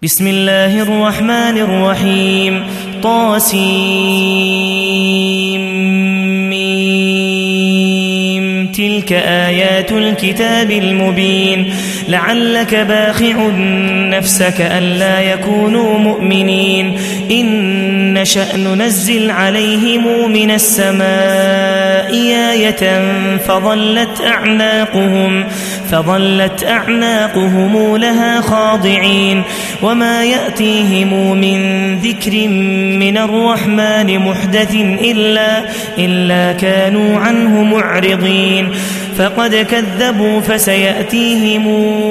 بسم الله الرحمن الرحيم طاسيم تلك آيات الكتاب المبين لعلك باخع نفسك ألا يكونوا مؤمنين إن نشأ ننزل عليهم من السماء آية فظلت أعناقهم لها خاضعين وما يأتيهم من ذكر من الرحمن محدث إلا كانوا عنه معرضين فقد كذبوا فسيأتيهم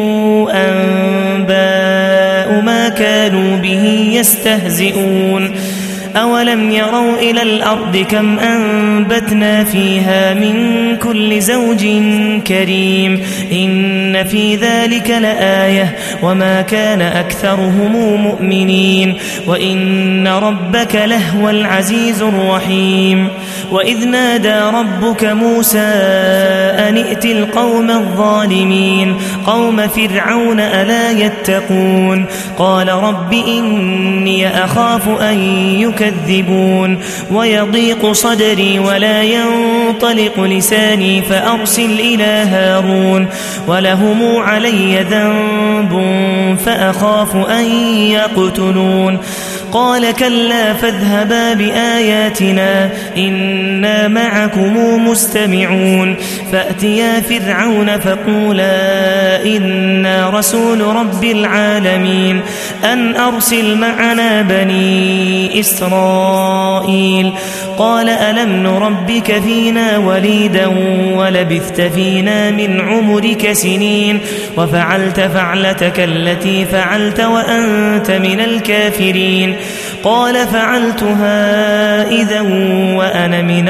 أنباء ما كانوا به يستهزئون أولم يروا إلى الأرض كم أنبتنا فيها من كل زوج كريم إن في ذلك لآية وما كان أكثرهم مؤمنين وإن ربك لهو العزيز الرحيم وإذ نادى ربك موسى أن ائت القوم الظالمين قوم فرعون ألا يتقون قال رب إني أخاف أن يكذبون ويضيق صدري ولا ينطلق لساني فأرسل إلى هارون ولهم علي ذنب فأخاف أن يقتلون قال كلا فاذهبا بآياتنا إنا معكم مستمعون فأتيا فرعون فقولا إنا رسول رب العالمين أن أرسل معنا بني إسرائيل قال ألم نربك فينا وليدا ولبثت فينا من عمرك سنين وفعلت فعلتك التي فعلت وأنت من الكافرين قال فعلتها إذا وأنا من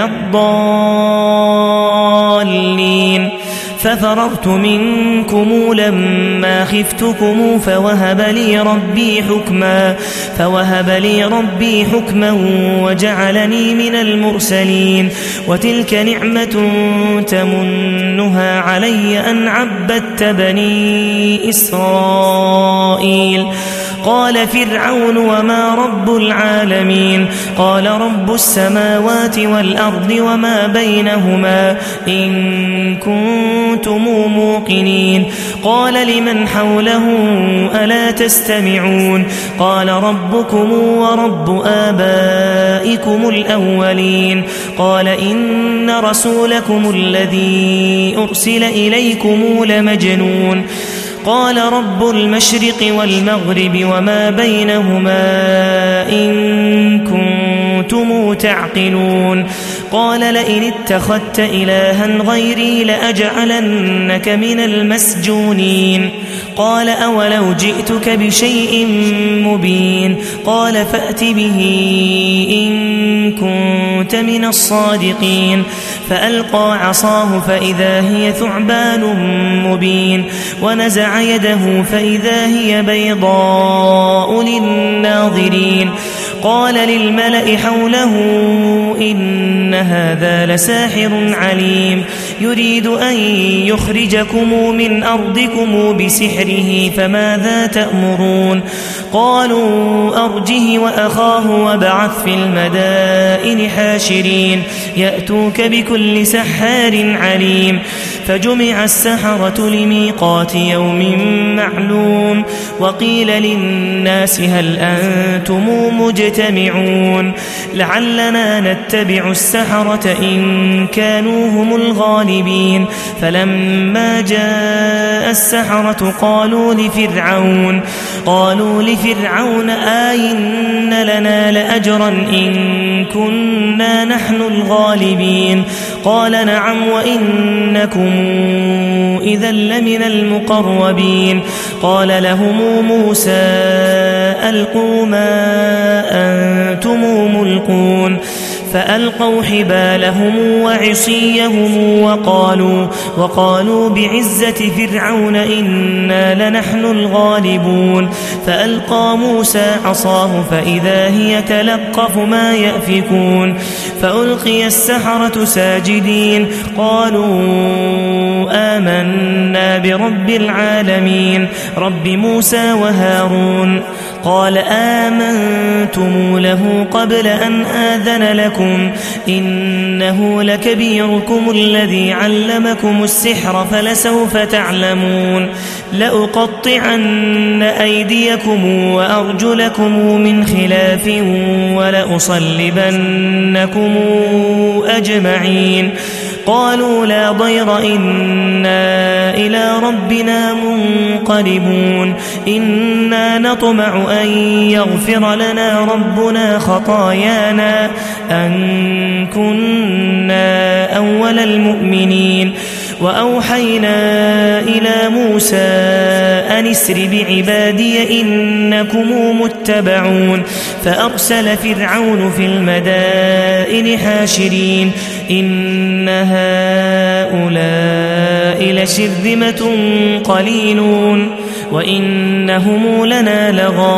الضالين ففررت منكم لما خفتكم فوهب لي ربي حكما وجعلني من المرسلين وتلك نعمة تمنها علي أن عبدت بني إسرائيل قال فرعون وما رب العالمين قال رب السماوات والأرض وما بينهما إن كنتم موقنين قال لمن حوله ألا تستمعون قال ربكم ورب آبائكم الأولين قال إن رسولكم الذي أرسل إليكم لمجنون قال رب المشرق والمغرب وما بينهما إن كنتم تعقلون قال لئن اتخذت إلها غيري لأجعلنك من المسجونين قال أولو جئتك بشيء مبين قال فأت به إن كنت من الصادقين فألقى عصاه فإذا هي ثعبان مبين ونزع يده فإذا هي بيضاء للناظرين قال للملأ حوله إن هذا لساحر عليم يريد أن يخرجكم من أرضكم بسحره فماذا تأمرون قالوا أرجه وأخاه وابعث في المدائن حاشرين يأتوك بكل سحار عليم فجمع السحرة لميقات يوم معلوم وقيل للناس هل أنتم مجتمعون لعلنا نتبع السحرة إن كانوا هم الغالبين فلما جاء السحرة قالوا لفرعون آئن لنا لأجرا إن كنا نحن الغالبين قال نعم وإنكم إذا لمن المقربين قال لهم موسى ألقوا ما أنتم ملقون فألقوا حبالهم وعصيهم وقالوا بعزة فرعون إنا لنحن الغالبون فألقى موسى عصاه فإذا هي تلقف ما يأفكون فألقي السحرة ساجدين قالوا آمنا برب العالمين رب موسى وهارون قال آمنتم له قبل أن آذن لكم إنه لكبيركم الذي علمكم السحر فلسوف تعلمون لأقطعن أيديكم وأرجلكم من خلاف ولأصلبنكم أجمعين قالوا لا ضير إنا إلى ربنا منقلبون إنا نطمع أن يغفر لنا ربنا خطايانا أن كنا أول المؤمنين وأوحينا إلى موسى أن اسر بعبادي إنكم متبعون فأرسل فرعون في المدائن حاشرين إن هؤلاء لشرذمة قليلون وإنهم لنا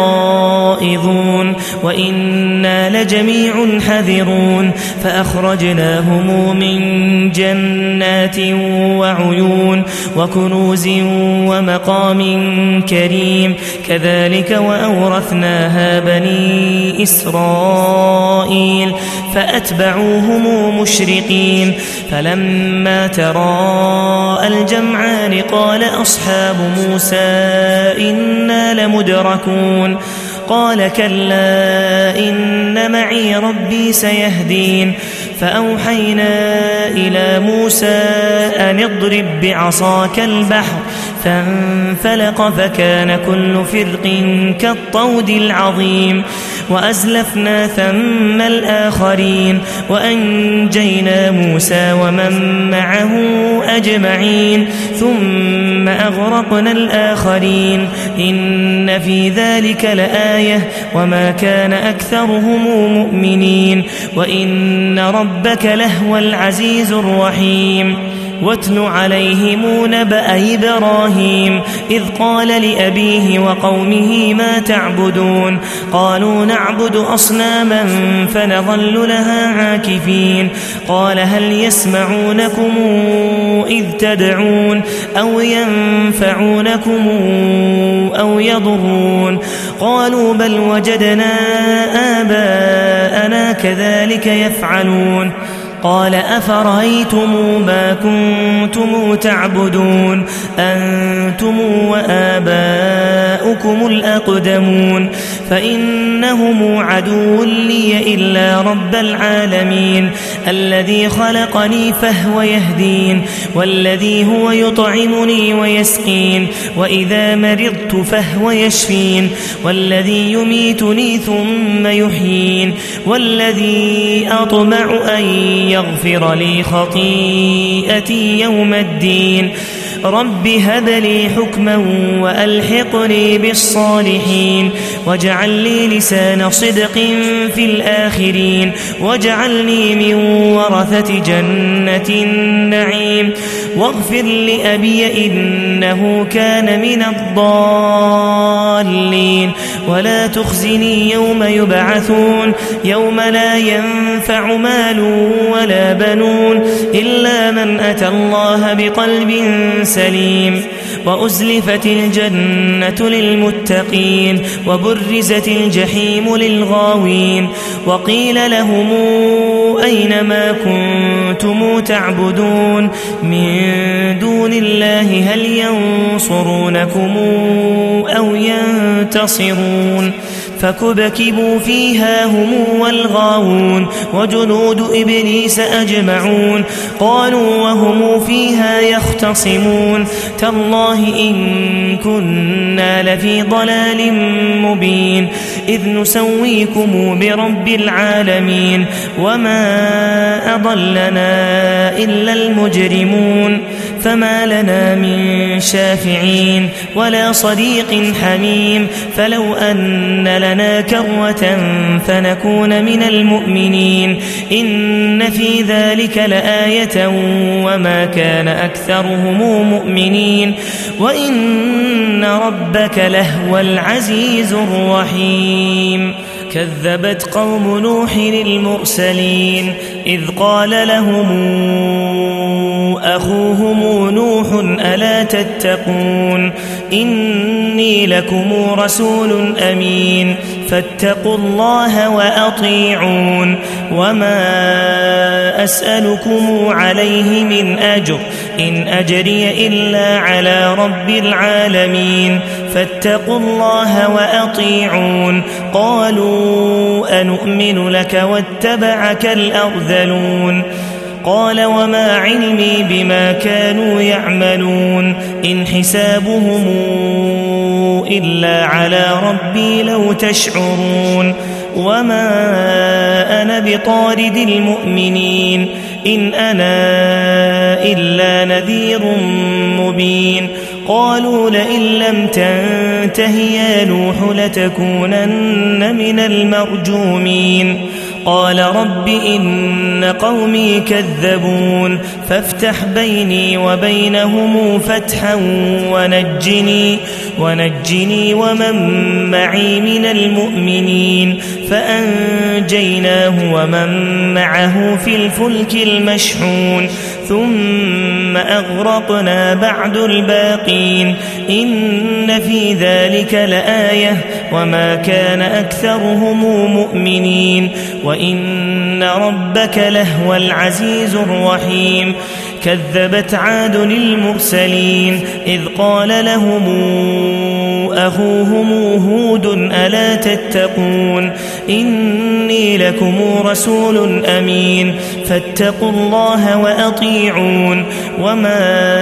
لغائظون وإنا لجميع حذرون فأخرجناهم من جنات وعيون وكنوز ومقام كريم كذلك وأورثناها بني إسرائيل فأتبعوهم مشرقين فلما تراءى الجمعان قال أصحاب موسى إنا لمدركون قال كلا إن معي ربي سيهدين فأوحينا إلى موسى أن اضرب بعصاك البحر فانفلق فكان كل فرق كالطود العظيم وأزلفنا ثم الآخرين وأنجينا موسى ومن معه أجمعين ثم أغرقنا الآخرين إن في ذلك لآية وما كان أكثرهم مؤمنين وإن ربك لهو العزيز الرحيم واتل عليهم نبأ إبراهيم إذ قال لأبيه وقومه ما تعبدون قالوا نعبد أصناما فنظل لها عاكفين قال هل يسمعونكم إذ تدعون أو ينفعونكم أو يضرون قالوا بل وجدنا آباءنا كذلك يفعلون قال أفرأيتم ما كنتم تعبدون أنتم وآباؤكم الأقدمون فإنهم عدو لي إلا رب العالمين الذي خلقني فهو يهدين والذي هو يطعمني ويسقين وإذا مرضت فهو يشفين والذي يميتني ثم يحيين والذي أطمع أن يغفر لي خطيئتي يوم الدين رب هب لي حكما وألحقني بالصالحين واجعل لي لسان صدق في الآخرين واجعلني من ورثة جنة النعيم واغفر لأبي إنه كان من الضالين ولا تخزني يوم يبعثون يوم لا ينفع مال ولا بنون إلا من أتى الله بقلب سليم وأزلفت الجنة للمتقين وبرزت الجحيم للغاوين وقيل لهم أين ما كنتم تعبدون من دون الله هل ينصرونكم أو ينتصرون فكبكبوا فيها هم والغاوون وجنود إبليس أجمعون قالوا وهم فيها يختصمون تالله إن كنا لفي ضلال مبين إذ نسويكم برب العالمين وما أضلنا إلا المجرمون فما لنا من شافعين ولا صديق حميم فلو أن لنا كرة فنكون من المؤمنين إن في ذلك لآية وما كان أكثرهم مؤمنين وإن ربك لهو العزيز الرحيم كذبت قوم نوح المرسلين إذ قال لهم أخوهم نوح ألا تتقون إني لكم رسول أمين فاتقوا الله وأطيعون وما أسألكم عليه من أجر إن أجري إلا على رب العالمين فاتقوا الله وأطيعون قالوا أنؤمن لك واتبعك الأرذلون قال وما علمي بما كانوا يعملون إن حسابهم إلا على ربي لو تشعرون وما أنا بطارد المؤمنين إن أنا إلا نذير مبين قالوا لئن لم تنته يا نوح لتكونن من المرجومين قال رب إن قومي كذبون فافتح بيني وبينهم فتحا ونجني ومن معي من المؤمنين فأنجيناه ومن معه في الفلك المشحون ثم أغرقنا بعد الباقين إن في ذلك لآية وما كان أكثرهم مؤمنين وإن ربك لهو العزيز الرحيم كذبت عاد المرسلين إذ قال لهم أخوهم هود ألا تتقون إني لكم رسول أمين فاتقوا الله وأطيعون وما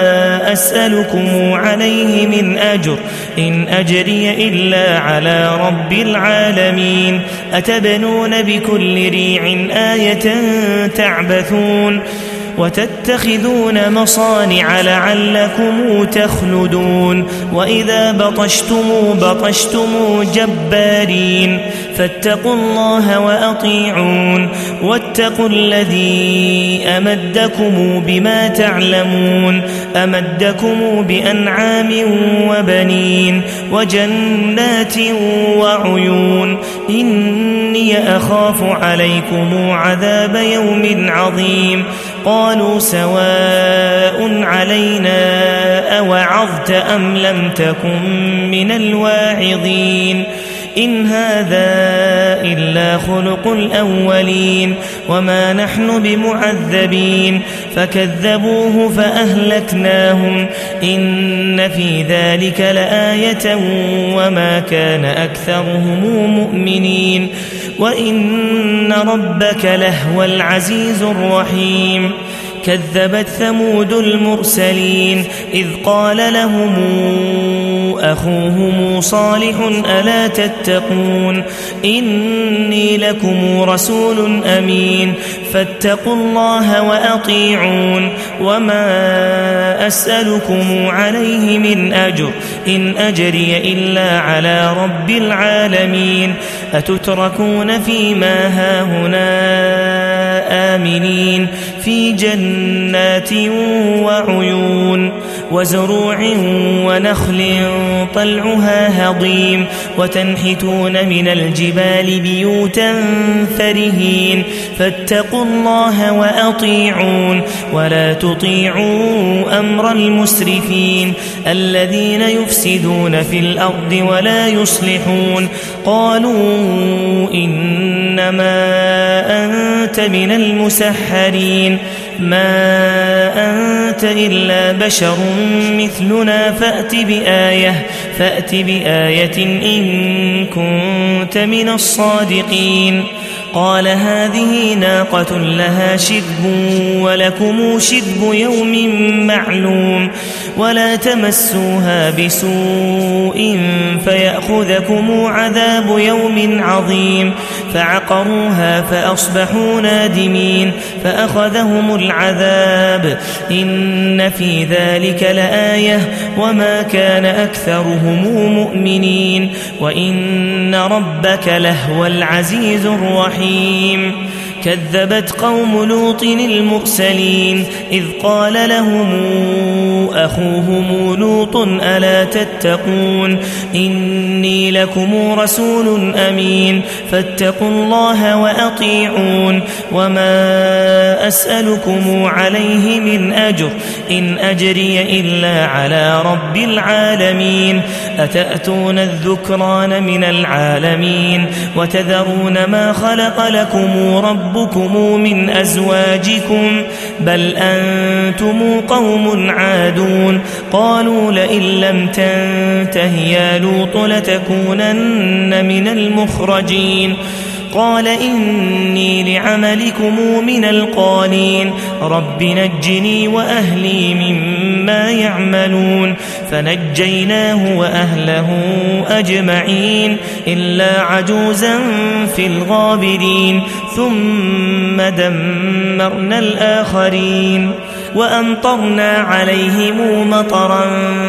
أسألكم عليه من أجر إن أجري إلا على رب العالمين أتبنون بكل ريع آية تعبثون وتتخذون مصانع لعلكم تخلدون وإذا بطشتم جبارين فاتقوا الله وأطيعون واتقوا الذي أمدكم بما تعلمون أمدكم بأنعام وبنين وجنات وعيون إني أخاف عليكم عذاب يوم عظيم قالوا سواء علينا أوعظت أم لم تكن من الواعظين إن هذا إلا خلق الأولين وما نحن بمعذبين فكذبوه فأهلكناهم إن في ذلك لآية وما كان أكثرهم مؤمنين وإن ربك لهو العزيز الرحيم كذبت ثمود المرسلين إذ قال لهم أخوهم صالح ألا تتقون إني لكم رسول أمين فاتقوا الله وأطيعون وما أسألكم عليه من أجر إن أجري إلا على رب العالمين أتتركون فيما هاهنا آمنين في جنات وعيون وزروع ونخل طلعها هضيم وتنحتون من الجبال بيوتا فرهين فاتقوا الله وأطيعون ولا تطيعوا أمر المسرفين الذين يفسدون في الأرض ولا يصلحون قالوا إنما أنت من المسحرين ما أنت إلا بشر مثلنا فأت بآية إن كنت من الصادقين قال هذه ناقة لها شرب ولكم شرب يوم معلوم ولا تمسوها بسوء فيأخذكم عذاب يوم عظيم فعقروها فأصبحوا نادمين فأخذهم العذاب إن في ذلك لآية وما كان أكثرهم مؤمنين وإن ربك لهو العزيز الرحيم كذبت قوم لوط المرسلين إذ قال لهم أخوهم لوط ألا تتقون إني لكم رسول أمين فاتقوا الله وأطيعون وما أسألكم عليه من أجر إن أجري إلا على رب العالمين أتأتون الذكران من العالمين وتذرون ما خلق لكم ربكم من أزواجكم بل أنتم قوم عادون قالوا لئن لم تنته يا لوط لتكونن من المخرجين قال إني لعملكم من القالين رب نجني وأهلي مما يعملون فنجيناه وأهله أجمعين إلا عجوزا في الغابرين ثم دمرنا الآخرين وأمطرنا عليهم مطرا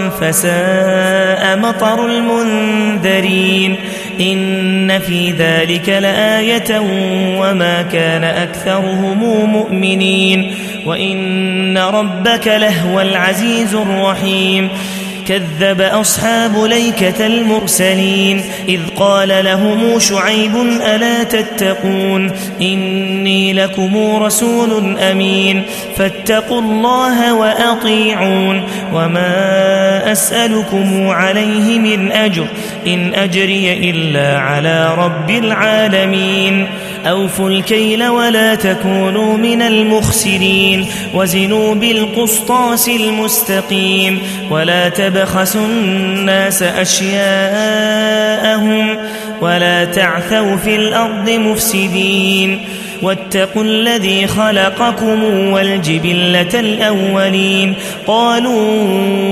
فساء مطر المنذرين إن في ذلك لآية وما كان أكثرهم مؤمنين وإن ربك لهو العزيز الرحيم كذب أصحاب ليكة المرسلين إذ قال لهم شعيب ألا تتقون إني لكم رسول أمين فاتقوا الله وأطيعون وما أسألكم عليه من أجر إن أجري إلا على رب العالمين أوفوا الكيل ولا تكونوا من المخسرين وزنوا بالقسطاس المستقيم ولا تبخسوا الناس أشياءهم ولا تعثوا في الأرض مفسدين واتقوا الذي خلقكم والجبلة الأولين قالوا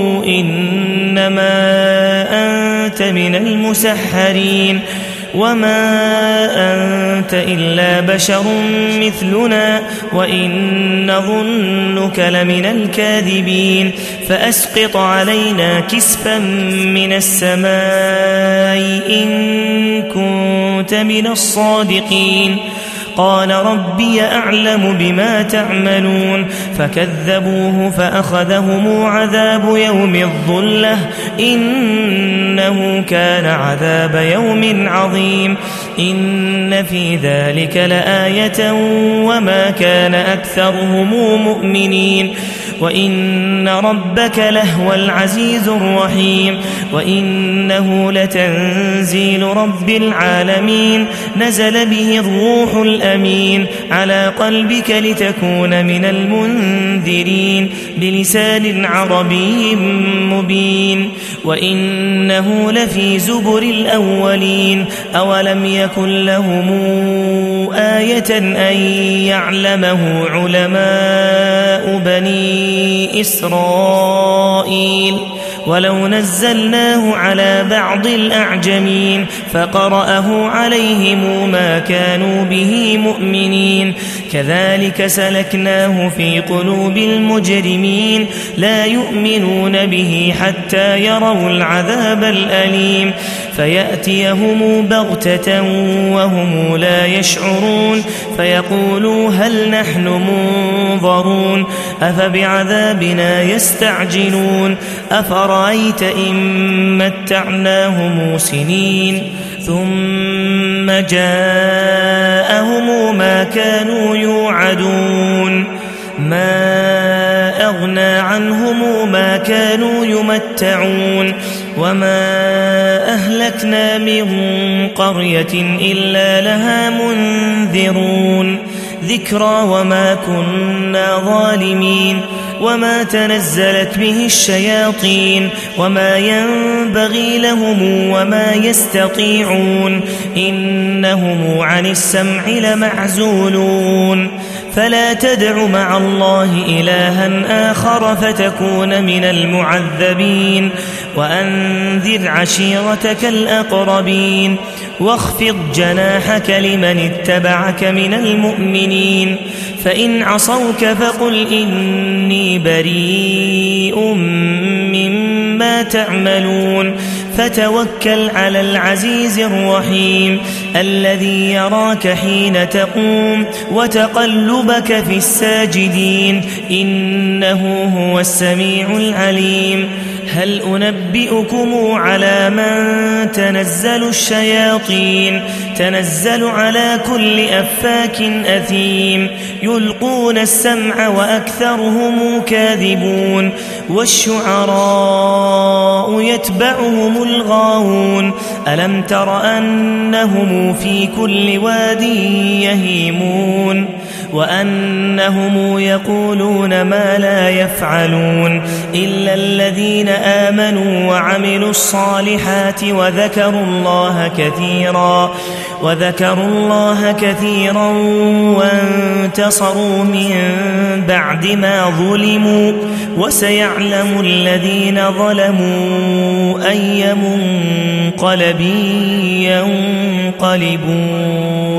إنما أنت من المسحرين وما أنت إلا بشر مثلنا وإن نظنك لمن الكاذبين فأسقط علينا كسفا من السماء إن كنت من الصادقين قال ربي أعلم بما تعملون فكذبوه فأخذهم عذاب يوم الظلة إنه كان عذاب يوم عظيم إن في ذلك لآية وما كان أكثرهم مؤمنين وإن ربك لهو العزيز الرحيم وإنه لتنزيل رب العالمين نزل به الروح الأمين على قلبك لتكون من المنذرين بلسان عربي مبين وإنه لفي زبر الأولين أولم يكن لهم آية أن يعلمه علماء بني إسرائيل ولو نزلناه على بعض الأعجمين فقرأه عليهم ما كانوا به مؤمنين كذلك سلكناه في قلوب المجرمين لا يؤمنون به حتى يروا العذاب الأليم فيأتيهم بغتة وهم لا يشعرون فيقولوا هل نحن منظرون أفبعذابنا يستعجلون أفرأيت إن متعناهم سنين ثم جاءهم ما كانوا يوعدون ما أغنى عنهم ما كانوا يمتعون وما أهلكنا من قرية إلا لها منذرون ذكرى وما كنا ظالمين وما تنزلت به الشياطين وما ينبغي لهم وما يستطيعون إنهم عن السمع لمعزولون فلا تدع مع الله إلها آخر فتكون من المعذبين وأنذر عشيرتك الأقربين واخفض جناحك لمن اتبعك من المؤمنين فإن عصوك فقل إني بريء مما تعملون فتوكل على العزيز الرحيم الذي يراك حين تقوم وتقلبك في الساجدين إنه هو السميع العليم هل أنبئكم على من تنزل الشياطين تنزل على كل أفاك أثيم يلقون السمع وأكثرهم كاذبون والشعراء يتبعهم الغاوون ألم تر أنهم في كل واد يهيمون وأنهم يقولون ما لا يفعلون إلا الذين آمنوا وعملوا الصالحات وذكروا الله كثيرا وانتصروا من بعد ما ظلموا وسيعلم الذين ظلموا أي منقلب ينقلبون